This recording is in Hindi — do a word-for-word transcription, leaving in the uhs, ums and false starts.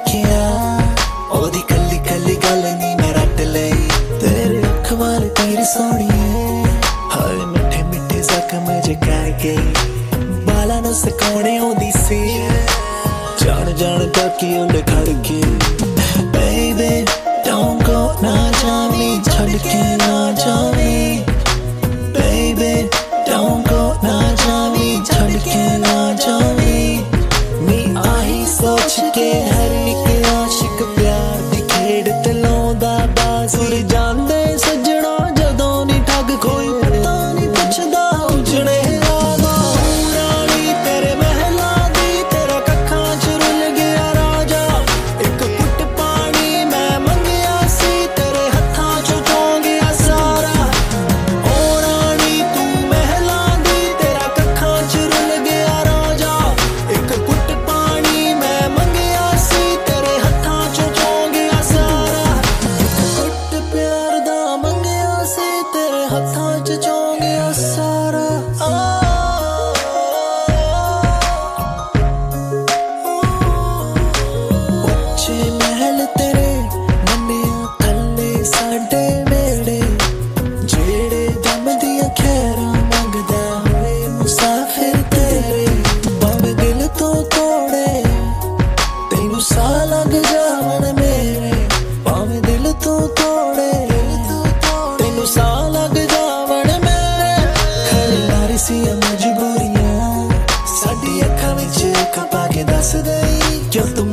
लिखिया ओदी कली कली गल नी मैं रट लई तेरे अख वाल तेरी सोहणीए हाय मिठे मिठे जख्म जे कर गई बाला नू सकाने आउंदी सी जान जान तकी उंड खड़ के baby don't go ना जावी छड़ के ना जावी baby don't go ना जावी छड़ के ना जावी नी आही सोच के हर एक आशिक प्यार दी खेड़ ते लाउंदा बाजुर जांदे सजना जदों नी ठग कोई पता नी पुछदा उजड़े रागा रानी तेरे महला दी तेरा कखां च रुल गया राजा एक घुट पानी मैं मंगिया सी तेरे हत्थां चों चों गया सारा ओ रानी तू महला दी तेरा कखां च रुल गया राजा एक घुट पानी मैं मंगिया सी तेरे हत्थां चों चों गया सारा घुट प्यार दा मंगिया सी तेरे हत्थां च चों गया सारा उच्चे महल तेरे मन्निया थल्ले साडे वेड़े जेड़े जमदियां खैरां मंगदा होए मुसाफिर तेरे भावें दिल तो तोड़े तेनू सा लग जावन मेरे भावें दिल तो तोड़े तेनू सा लग जावन मेरे खरीदारी सी मजबूरियां साडी अखां विच कपा के दस दई क्यों तू